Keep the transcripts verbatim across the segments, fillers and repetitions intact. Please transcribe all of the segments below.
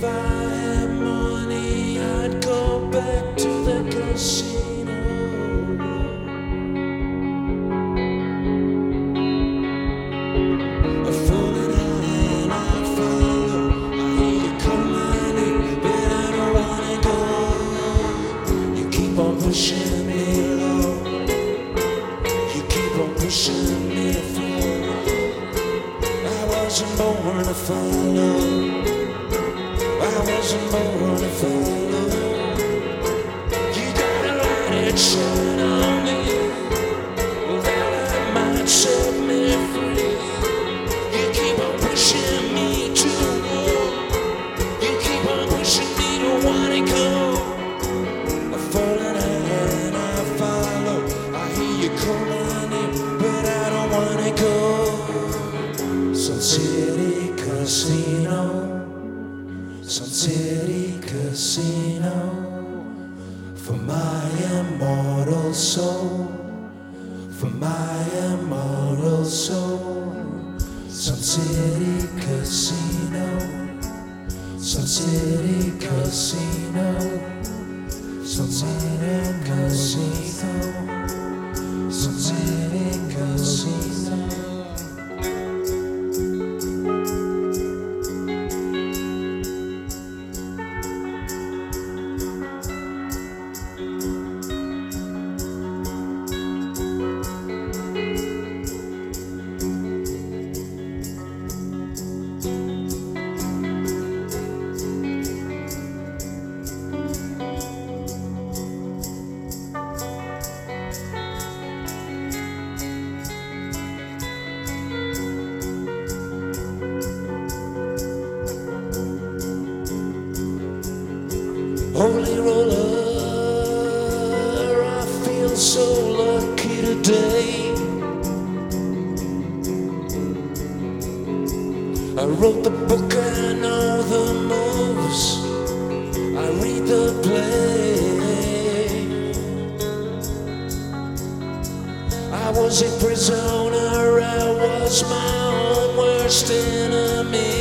I had money, I'd go back to the casino. A falling high and I follow. I hear you calling, but I don't wanna go. You keep on pushing me low. You keep on pushing me forward. I wasn't born to follow. I wasn't born to follow. You gotta let it shine on me. Well, that light might set me free. You keep on pushing me to the wall. You keep on pushing me to wanna go. I'm falling high and I follow. I hear you calling it, but I don't wanna go. Sun City Casino, Sun City Casino, for my immortal soul, for my immortal soul. Sun City Casino, Sun City Casino, Sun City Casino, Sun City Casino. Holy roller, I feel so lucky today. I wrote the book, I know the moves, I read the play. I was a prisoner, I was my own worst enemy.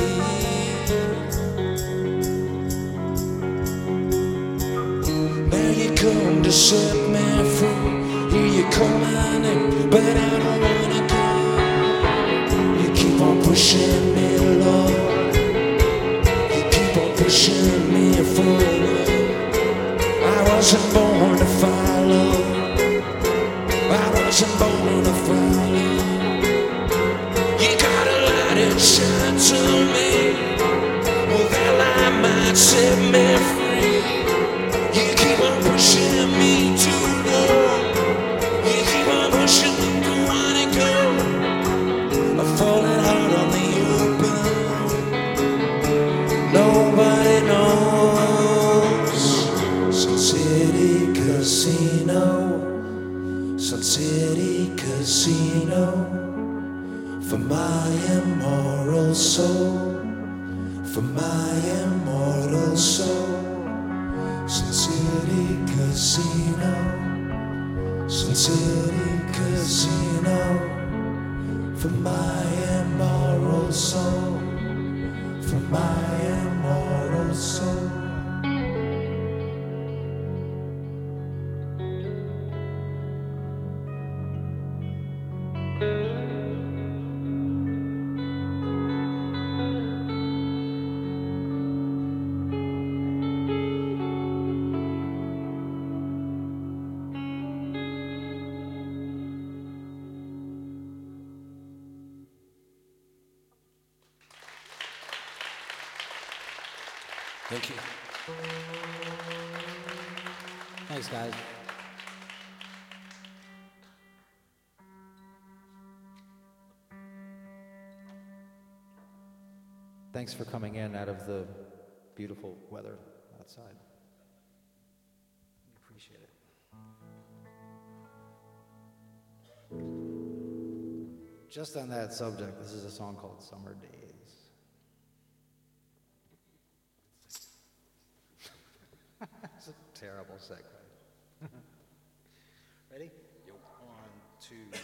Come to set me free. Hear you call my name, but I don't wanna go. You keep on pushing me low. You keep on pushing me forward. I wasn't born to follow. I wasn't born to follow. You gotta let it shine to me. Well, that light might set me free. You keep on pushing me to go. You keep on pushing me to wanna go. I'm falling out on the open. Nobody knows. Sun City Casino, Sun City Casino, for my immoral soul, for my immortal soul. Sun City Casino, Sun City Casino, for my immoral soul, for my immortal soul. Thank you. Thanks, guys. Thanks for coming in out of the beautiful weather outside. We appreciate it. Just on that subject, this is a song called Summer Days. It's a terrible segue. Ready? Yep. One, two.